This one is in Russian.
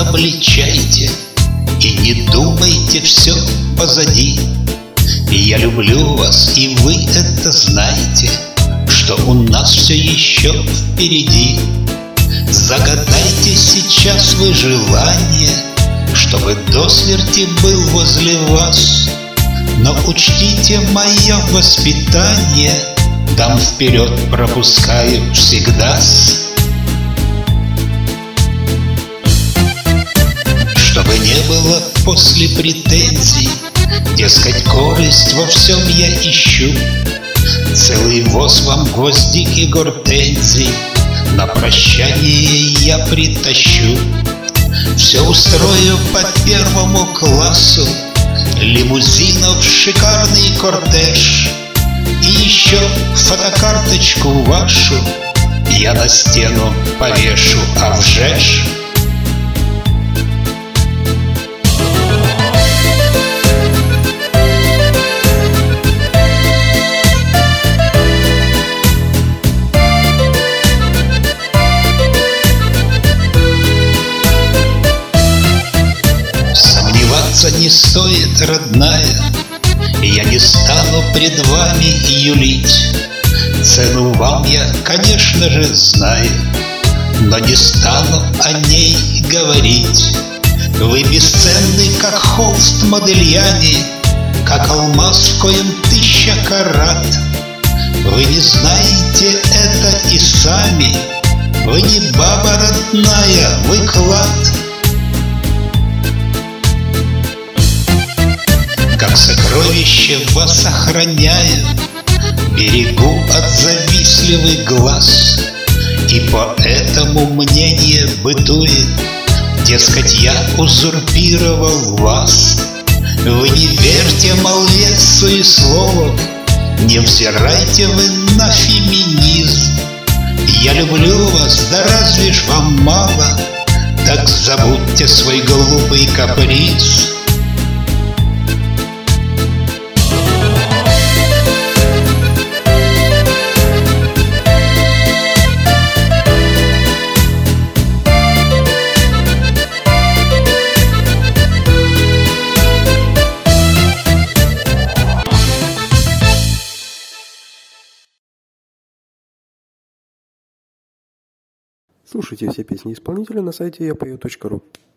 обличайте и не думайте, все позади. Я люблю вас, и вы это знаете, что у нас все еще впереди. Загадайте сейчас вы желание, чтобы до смерти был возле вас. Но учтите мое воспитание, дам вперед пропускаю всегда. Чтобы не было после претензий, дескать, корысть во всем я ищу. Целый воз вам гвоздик и гортензий на прощание я притащу. Все устрою по первому классу, лимузинов шикарный кортеж. И еще фотокарточку вашу я на стену повешу, а вжешь. Не стоит, родная, я не стану пред вами юлить. Цену вам я, конечно же, знаю, но не стану о ней говорить. Вы бесценны, как холст Модельяне, как алмаз, в коем 1000 карат. Вы не знаете это и сами, вы не баба родная, вы клад. Как сокровище вас охраняю, берегу от завистливых глаз. И поэтому мнение бытует, дескать, я узурпировал вас. Вы не верьте молве суесловов, не взирайте вы на феминизм. Я люблю вас, да разве ж вам мало? Так забудьте свой глупый каприз. Слушайте все песни исполнителя на сайте yapою.ru.